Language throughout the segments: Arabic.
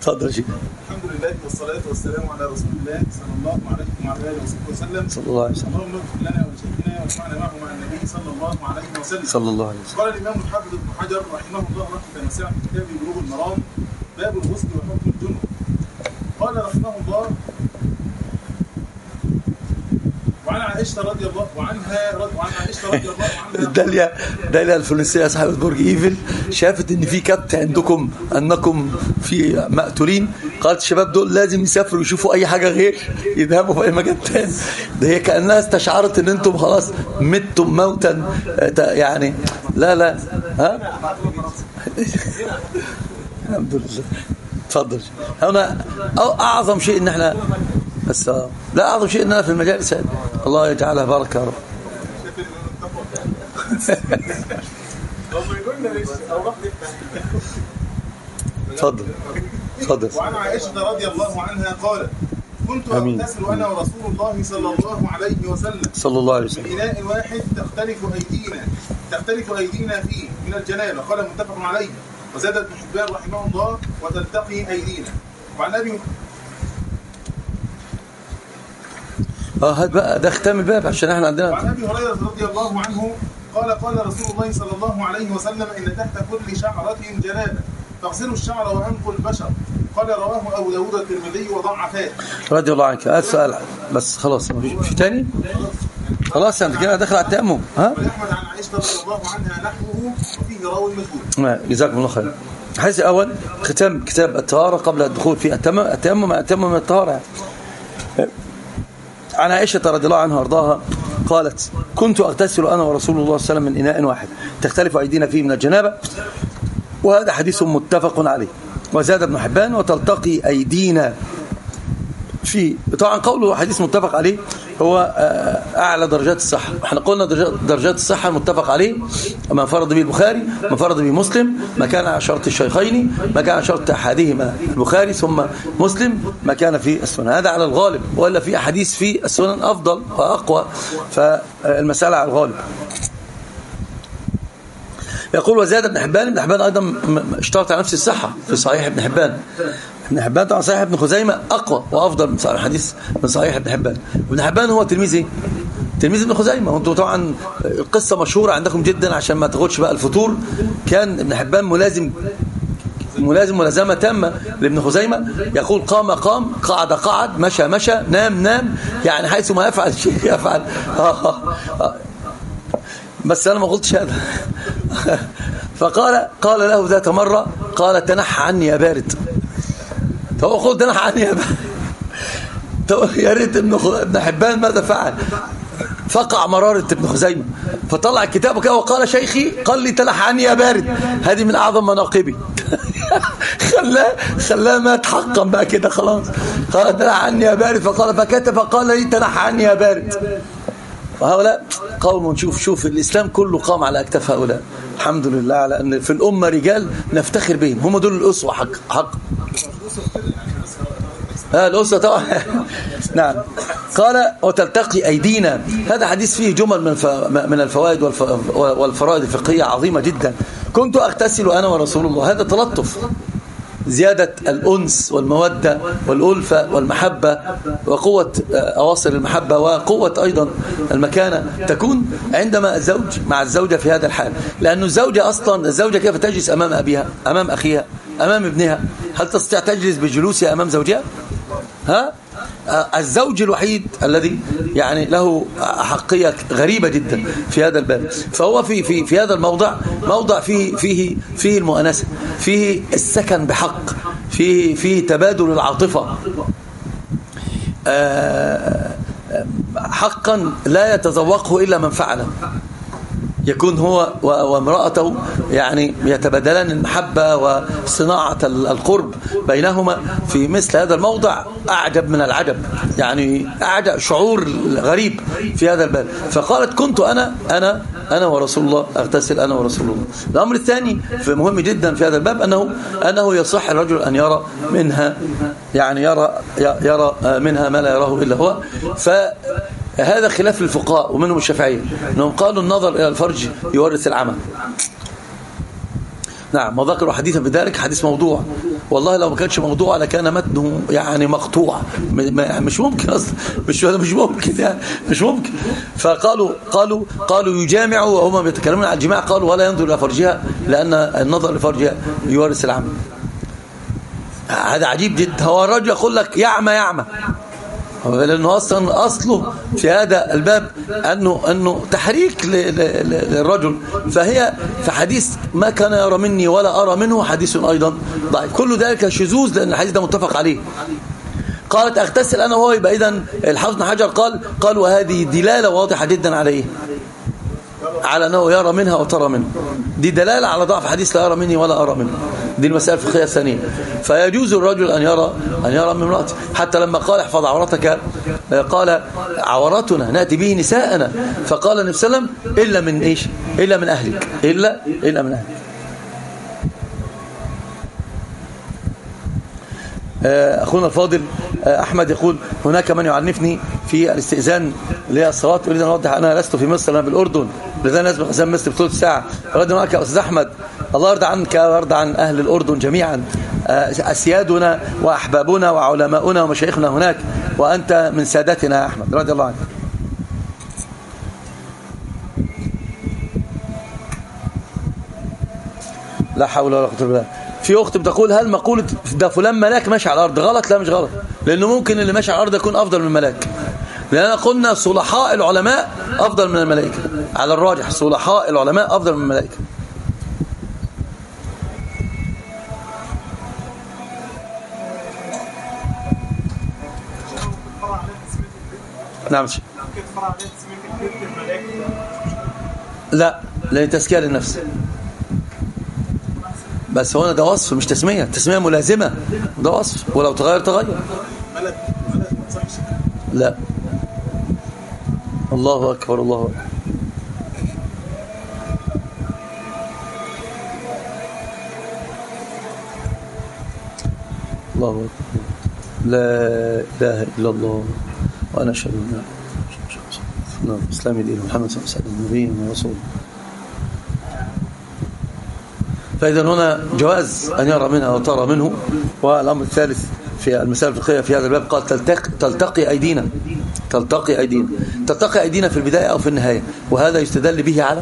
تفضل شيخ. الحمد لله والصلاة والسلام على رسول الله صلى الله عليه وعلى آله وصحبه وسلم. صلى الله عليه وسلم. اللهم اغفر لنا ولشيخنا واجمعنا معه مع النبي صلى الله عليه وسلم. صلى الله عليه وسلم. قال الإمام الحافظ ابن حجر رحمه الله رحمة واسعة في كتابه بلوغ المرام باب الغسل وحكم الجنب. قال رحمه الله: وعن عائشة رضي الله عنها داليا الفلسطينية صاحبة برج ايفل شافت ان في كبت عندكم انكم في مقتولين، قالت الشباب دول لازم يسافروا يشوفوا اي حاجة غير يذهبوا في اي مكان تاني. ده هي كأنها استشعرت ان انتم خلاص متم موتا يعني. لا ها الحمد لله. تفضل. هنا اعظم شيء ان احنا بس لا اعظم شيء اننا في المجالس. الله يجعلها بركه يا رب. تفضل. وعن عائشة رضي الله عنها قالت: كنت أغتسل أنا ورسول الله صلى الله عليه وسلم في إناء واحد تختلف أيدينا فيه من الجنابة. قال متفق عليه. وزاد ابن حبان رحمه الله: وتلتقي أيدينا. وعن أبي هات بقى ده ختام الباب عشان احنا عندنا. وعن ابي هريره رضي الله عنه قال رسول الله صلى الله عليه وسلم: ان تحت كل شعره جنابه فاغسلوا الشعر وانقوا البشر. قال رواه ابو داود الترمذي وضعفاه. رضي الله عنك. السؤال بس خلاص مفيش تاني. خلاص انت كده داخل على التيمم. ها واحمد عن عائشه رضي الله عنها نحوه وفيه راوي مجهول. جزاكم الله خير. الحديث الاول ختام كتاب الطهاره قبل الدخول في التيمم من الطهاره. عن عائشة رضي الله عنها وارضاها قالت: كنت أغتسل أنا ورسول الله صلى الله عليه وسلم من إناء واحد تختلف أيدينا فيه من الجنابة. وهذا حديث متفق عليه. وزاد ابن حبان: وتلتقي أيدينا فيه. طبعا قوله حديث متفق عليه هو أعلى درجات الصحة. احنا قلنا درجات الصحة المتفق عليه ما فرض به البخاري، ما فرض به مسلم، ما كان على شرط الشيخين، ما كان على شرط أحدهما البخاري ثم مسلم، ما كان في السنن. هذا على الغالب، ولا في أحاديث في السنن أفضل وأقوى، فالمسألة على الغالب. يقول: وزاد ابن حبان أيضا اشترط على نفس الصحة في صحيح ابن حبان. ابن حبان طبعا صحيح ابن خزيمة أقوى وأفضل من صحيح الحديث من صحيح ابن حبان. ابن حبان هو تلميذ ابن خزيمة. وانتم طبعا القصة مشهورة عندكم جدا عشان ما تاخدش بقى الفطور. كان ابن حبان ملازمة تامة لابن خزيمة. يقول: قام قعد مشى نام، يعني حيث ما يفعل شيء يفعل. بس أنا ما قلتش هذا. فقال له ذات مرة، قال: تنحى عني يا بارد. قلت تنحى عني يا بارد. يا ريت ابن حبان ماذا فعل؟ فقع مرارة ابن خزيمة، فطلع كتابه كده وقال: شيخي قال لي تنحى عني يا بارد. هذه من أعظم مناقبي. خلاه مات حقا بقى كده خلاص. قال: تنحى عني يا بارد. فكتب فقال لي تنحى عني يا بارد. وهؤلاء قوم. شوف الإسلام كله قام على أكتاف هؤلاء. الحمد لله على أن في الأمة رجال نفتخر بهم، هم دول الأسوة حق. الأسوة طبعا. نعم. قال: وتلتقي أيدينا. هذا حديث فيه جمل من الفوائد والفرائض الفقهية عظيمة جدا. كنت أغتسل أنا ورسول الله. هذا تلطف، زيادة الأنس والمودة والألفة والمحبة وقوة أواصر المحبة وقوة أيضا المكانة تكون عندما الزوج مع الزوجة في هذا الحال. لأن الزوجة كيف تجلس أمام أبيها، أمام أخيها، أمام ابنها؟ هل تستطيع تجلس بجلوسها أمام زوجها؟ الزوج الوحيد الذي يعني له أحقية غريبة جدا في هذا الباب. فهو في هذا الموضع موضع فيه المؤانسة، فيه السكن بحق، فيه تبادل العاطفة حقا لا يتذوقه إلا من فعله. يكون هو وامرأته يعني يتبادلان المحبة وصناعة القرب بينهما في مثل هذا الموضع. أعجب من العجب، يعني أعجب شعور غريب في هذا الباب. فقالت: كنت أنا ورسول الله أغتسل أنا ورسول الله. الأمر الثاني مهم جدا في هذا الباب أنه يصح الرجل أن يرى منها، يعني يرى منها ما لا يراه إلا هو. هذا خلاف الفقهاء ومنهم الشافعية، أنهم قالوا النظر إلى الفرج يورث العمى. نعم، وذكروا حديثا بذلك، حديث موضوع والله لو ما كانش موضوع لكان متنه يعني مقطوع، مش ممكن اصلا، مش ممكن يعني، مش ممكن. قالوا يجامع وهم يتكلمون عن الجماع، قالوا ولا ينظر الى فرجها لان النظر لفرجها يورث العمى. هذا عجيب جدا. هو الرجل يقول لك يعمى لأنه أصله في هذا الباب أنه تحريك للرجل، في حديث ما كان يرى مني ولا أرى منه حديث أيضا ضعيف. كل ذلك شذوذ لأن الحديث ده متفق عليه. قالت أغتسل أنا وهو، يبقى إذن الحافظ بن حجر قال وهذه دلالة واضحة جدا على إيه؟ على أنه يرى منها وترى منه. دي دلالة على ضعف حديث لا يرى مني ولا أرى منه. دي المسألة الفقهية الثانية. فيجوز الرجل أن يرى من امرأته، حتى لما قال احفظ عورتك قال عوراتنا نأتي به نساءنا، فقال النبي صلى الله عليه وسلم إلا من إيش؟ إلا من أهلك، إلا من أهلك. أخونا الفاضل أحمد يقول هناك من يعنفني في الاستئذان للصلاة، أريد أن أوضح أنا لست في مصر، أنا بالأردن، لذا نسبق أذان مصر بثلث ساعة. أريد أن أقول أستاذ أحمد الله يرضى عنك ويرضى عن أهل الأردن جميعا، أسيادنا وأحبابنا وعلماؤنا ومشايخنا هناك، وأنت من سادتنا يا أحمد رضي الله عنك. لا حول ولا قوة إلا بالله. في أخت بتقول هل مقولة ده فلان ملاك ماشي على الأرض غلط؟ لا مش غلط، لأنه ممكن اللي ماشي على الأرض يكون أفضل من الملاك، لأننا قلنا صلحاء العلماء أفضل من الملائكة، على الراجح صلحاء العلماء أفضل من الملائكة. نعم. لا، لأن تزكية للنفس بس، هنا ده وصف مش تسمية، تسمية ملازمة، ده وصف ولو تغير. لا. الله أكبر الله أكبر. الله أكبر. لا إله إلا الله وأنا أشهد أن لا إسلام دين محمد صلى الله عليه وسلم نبينا ورسوله. فإذا هنا جواز أن يرى منها وترى منه. والأمر الثالث في المسائل الفقهية في هذا الباب قال تلتقي أيدينا في البداية أو في النهاية، وهذا يستدل به على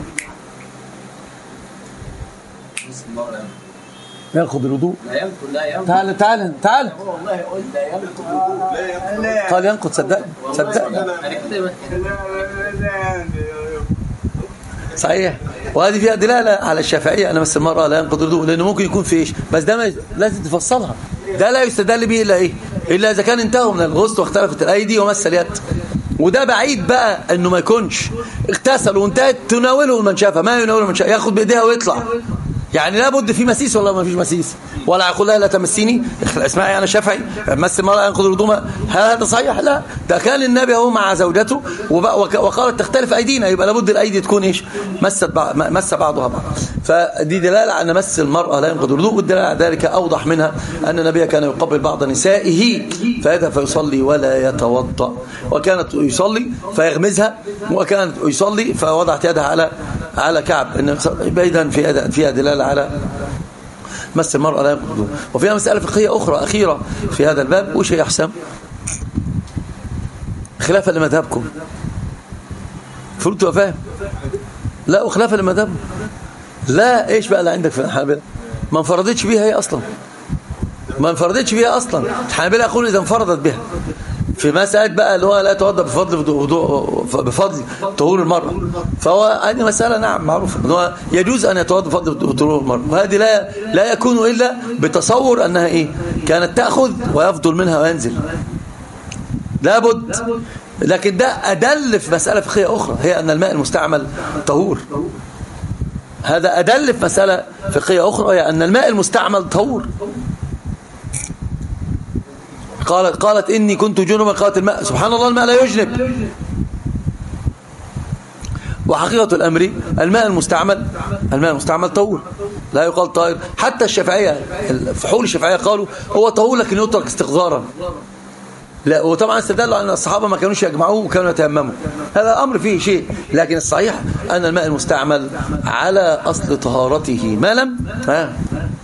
يأخذ الوضوء. تعال والله قلت لا ينقض. قال ينقض. صدق صحيح. وهذه فيها دلالة على الشافعية أن مس المرأة لا ينقض الوضوء، لأنه ممكن يكون في إيش، بس ده لازم تفصلها. ده لا يستدل به إلا إيه؟ إلا إذا كان انتهوا من الغسل واختلفت الأيدي ومس اليد، وده بعيد بقى أنه ما يكونش اغتسل وانتهت تناوله المنشافة، ما يناوله المنشافة، ياخد بإيديها ويطلع. يعني لابد في مسيس ولا ما فيش مسيس، ولا يقول لها لا تمسيني اسمعي انا شافعي مس المرأة ينقض الوضوء، هذا صحيح؟ لا، ده كان النبي هو مع زوجته وقالت تختلف ايدينا، يبقى لابد الايدي تكون ايش، مس بعضها بعض. فدي دلاله على ان مس المرأة لا ينقض الوضوء، والدلاله على ذلك اوضح منها ان النبي كان يقبل بعض نسائه فيذهب فيصلي ولا يتوضا، وكانت يصلي فيغمزها، وكانت يصلي فوضعت يدها على كعب، ان بعيدا فيها دلاله على مس المرأة لا ينقض الوضوء. وفيها مسألة فقهية أخرى أخيرة في هذا الباب، وش هي أحسن خلافا لمذهبكم؟ فرضت وفاهم؟ لا، وخلافا لمذهبكم لا. إيش بقى اللي عندك في الحنابلة؟ ما انفردتش بيها هي أصلا، ما انفردتش بيها أصلا. الحنابلة يقولون إذا انفردت بها في مسألة بقى اللي هو لا يتوضأ بفضل طهور المرأة، فهو هذه مسألة نعم معروفة أنه يجوز أن يتوضأ بفضل طهور المرأة، وهذه لا يكون إلا بتصور أنها إيه، كانت تأخذ ويفضل منها وينزل، لابد. لكن ده أدل في مسألة فقهية أخرى، هي أن الماء المستعمل طهور. هذا أدل في مسألة فقهية أخرى، هي أن الماء المستعمل طهور. قالت إني كنت جنبا، قالت الماء سبحان الله الماء لا يجنب. وحقيقة الأمر الماء المستعمل طهور، لا يقال طاهر. حتى الشافعية، فحول الشافعية قالوا هو طهور لكن يترك استقذارا. لا، وطبعا استدلوا أن الصحابة ما كانوش يجمعوه وكانوا يتيمموا، هذا أمر فيه شيء، لكن الصحيح أن الماء المستعمل على أصل طهارته ما لم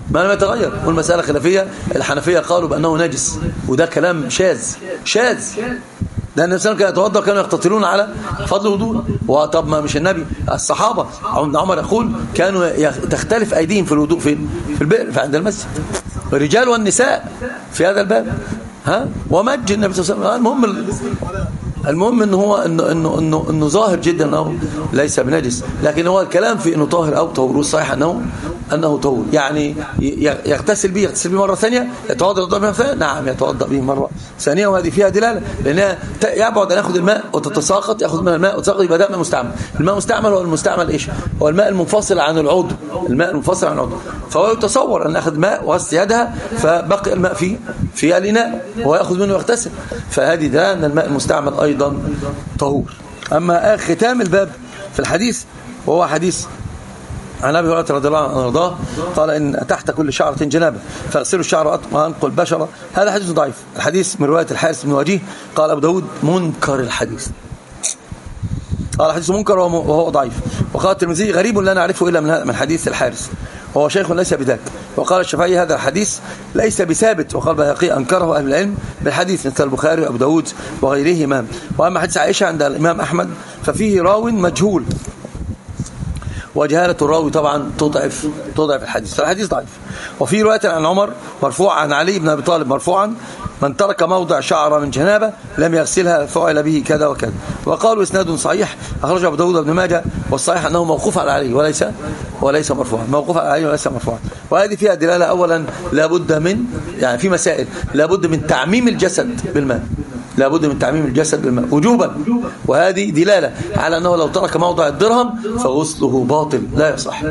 ما لم يتغير. والمسألة خلافية، الحنفية قالوا بأنه نجس، وده كلام شاذ لأن النبي صلى الله عليه وسلم كان يتوضأ كانوا يقتتلون على فضل الوضوء. وطب ما مش النبي، الصحابة عمر يقول كانوا تختلف أيديهم في الوضوء في البئر عند المسجد، الرجال والنساء في هذا الباب. ومج النبي صلى الله عليه وسلم. المهم انه هو انه ظاهر جدا انه ليس بنجس، لكن هو الكلام في انه طاهر او طهور، والصحيح انه طهور. يعني يغتسل به مره ثانيه، يتوضا به مره ثانيه، نعم يتوضا به مره ثانيه، وهذه فيها دلاله، لانها يبعد ان ياخذ الماء وتتساقط، ياخذ من الماء وتساقط، يبقى ده ماء مستعمل. الماء المستعمل هو المستعمل ايش؟ هو الماء المنفصل عن العضو، الماء المنفصل عن العضو. فهو يتصور ان اخذ ماء وغسل يدها فبقي الماء في الاناء وياخذ منه ويغتسل، فهذه ده ان الماء المستعمل ايضا طهور. اما ختام الباب في الحديث، وهو حديث عن ابي هريره رضي الله عنه وارضاه قال ان تحت كل شعره جنابه فاغسلوا الشعر وانقوا البشره. هذا حديث ضعيف. الحديث من روايه الحارث بن وجيه قال ابو داود منكر الحديث، قال حديث منكر وهو ضعيف. وقال الترمذي غريب لا نعرفه الا من حديث الحارث وهو شيخ ليس بذاك. وقال الشافعي هذا الحديث ليس بثابت. وقال البيهقي انكره اهل العلم بالحديث مثل البخاري وابو داود وغيرهما. واما حديث عائشه عند الامام احمد ففيه راو مجهول، وجهالة الراوي طبعا تضعف الحديث، فالحديث ضعيف. وفي رواية عن عمر مرفوع عن علي بن أبي طالب مرفوعا من ترك موضع شعر من جنابه لم يغسلها فعل به كذا وكذا. وقالوا اسناد صحيح أخرجه أبو داود بن ماجه، والصحيح أنه موقوف على علي وليس مرفوعا، موقوف على علي وليس مرفوعا. وهذه فيها دلالة أولا لابد من، يعني في مسائل لابد من تعميم الجسد بالماء، لابد من تعميم الجسد بالماء وجوبا، وهذه دلالة على أنه لو ترك موضع الدرهم فغسله باطل لا يصح،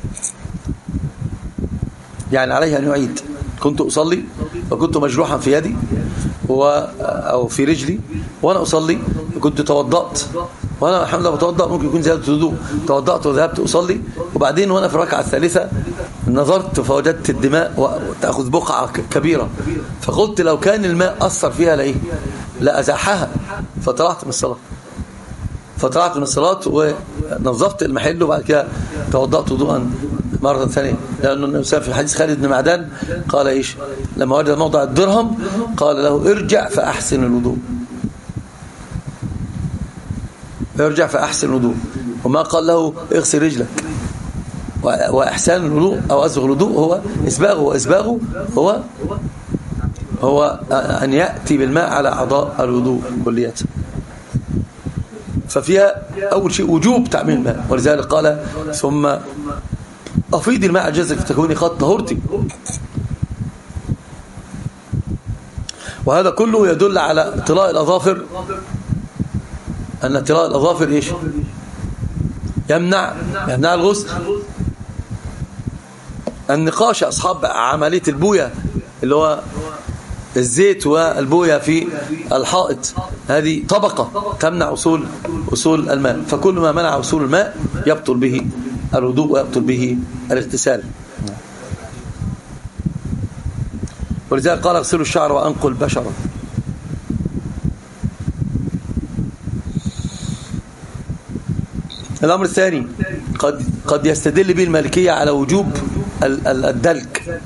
يعني عليه أن يعيد. كنت أصلي وكنت مجروحا في يدي أو في رجلي وأنا أصلي، كنت توضأت وأنا الحمد لله بتوضأ، ممكن يكون زيادة وضوء، توضأت وذهبت أصلي، وبعدين وأنا في الركعة الثالثة نظرت فوجدت الدماء وتأخذ بقعة كبيرة، فقلت لو كان الماء أثر فيها لإيه؟ لأزاحها. فطلعت من الصلاة ونظفت المحل، وبعد كده توضأت وضوءا مرة ثانية، لأنه النبي في حديث خالد بن معدان قال إيش لما وجد موضع الدرهم قال له ارجع فأحسن الوضوء، ارجع فأحسن الوضوء، وما قال له اغسل رجلك. وإحسان الوضوء أو أسبغ الوضوء هو إسباغه هو أن يأتي بالماء على أعضاء الوضوء كلية. ففيها أول شيء وجوب تعميم الماء، ولذلك قال ثم أفيض الماء على جسدك فتكوني قد طهرتي. وهذا كله يدل على طلاء الأظافر، أن طلاء الأظافر إيش؟ يمنع الغسل. النقاش أصحاب عملية البوية اللي هو الزيت والبوية في الحائط، هذه طبقة تمنع وصول الماء، فكل ما منع وصول الماء يبطل به الوضوء ويبطل به الاغتسال. ولذلك قال اغسلوا الشعر وأنقوا البشرة. الأمر الثاني قد يستدل به المالكية على وجوب الدلك.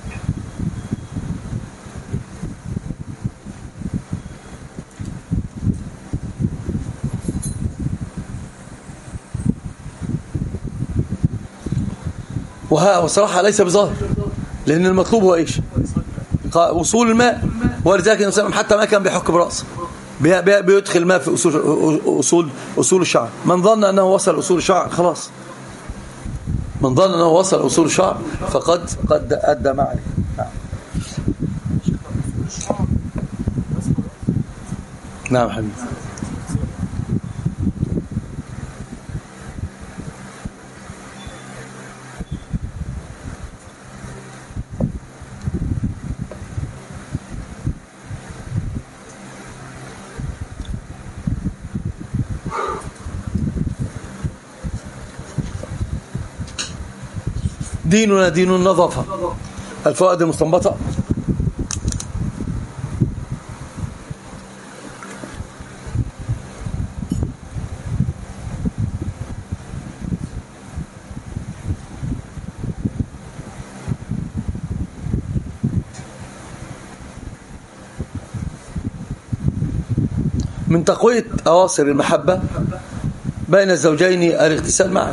وصراحة ليس بظاهر، لأن المطلوب هو إيش؟ وصول الماء. ولذلك الإنسان حتى ما كان بيحك برأسه بيدخل الماء في أصول الشعر. من ظن أنه وصل أصول الشعر خلاص، من ظن أنه وصل أصول الشعر فقد أدى ما عليه. نعم حبيبي. ديننا دين النظافة. الفوائد المستنبطة: من تقوية أواصر المحبة بين الزوجين الاغتسال معا.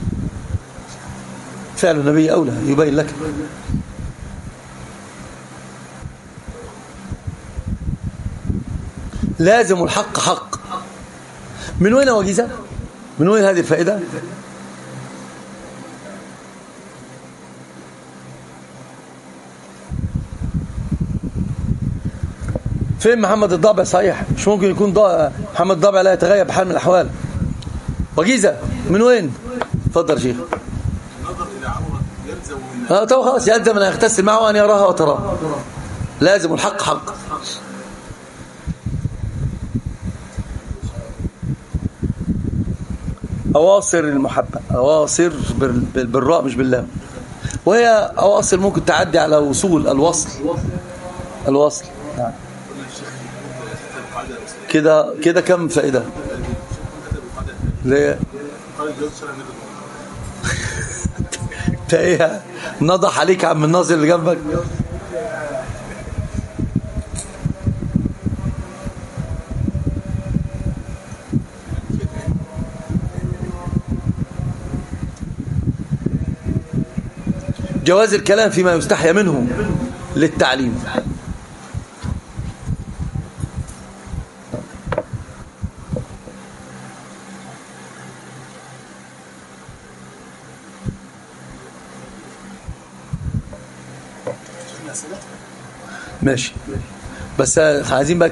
فعل النبي أولى يبين لك. لازم الحق حق. من وين وجيزة؟ من وين هذه الفائدة؟ فين محمد الضبع؟ صحيح مش ممكن يكون محمد الضبع لا يتغير بحال من الأحوال. وجيزة من وين؟ اتفضل يا شيخ. النظر إلى عورة يلزم من طب خلاص يلزم أن يغتسل معه وأن يراها وتراها. لازم الحق حق. أواصر المحبة، أواصر بالراء مش باللام، وهي أواصر ممكن تعدي على وصول الوصل. نعم. كده كم فائدة؟ ليه؟ انت ايه نضح عليك عم الناظر اللي جنبك؟ جواز الكلام فيما يستحيا منه للتعليم. ماشي، بس عايزين بقى